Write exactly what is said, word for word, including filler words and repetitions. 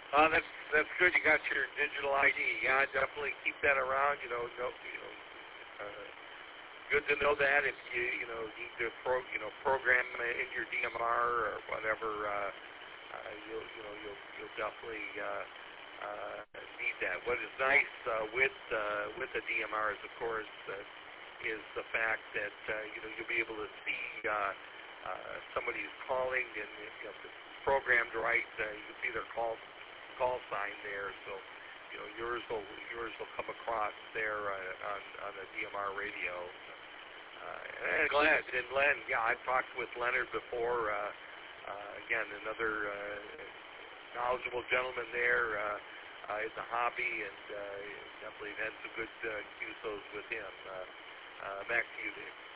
Uh, that's that's good. You got your digital I D. Yeah, definitely keep that around. You know, no, you know, uh, good to know that if you you know need to pro you know program in your D M R or whatever, uh, uh, you'll you know you'll you'll definitely uh, uh, need that. What is nice uh, with uh, with the D M R is, of course, uh, is the fact that uh, you know you'll be able to see uh, uh, somebody who's calling, and if you know, if it's programmed right, uh, you can see their call call sign there. So you know yours will yours will come across there uh, on on the D M R radio. Uh, and Glenn, and Len, yeah, I've talked with Leonard before. Uh, uh, again, another uh, knowledgeable gentleman there uh, uh, in the hobby, and uh, definitely had some good uh, Q S Os with him. Uh, uh, back to you, Dave.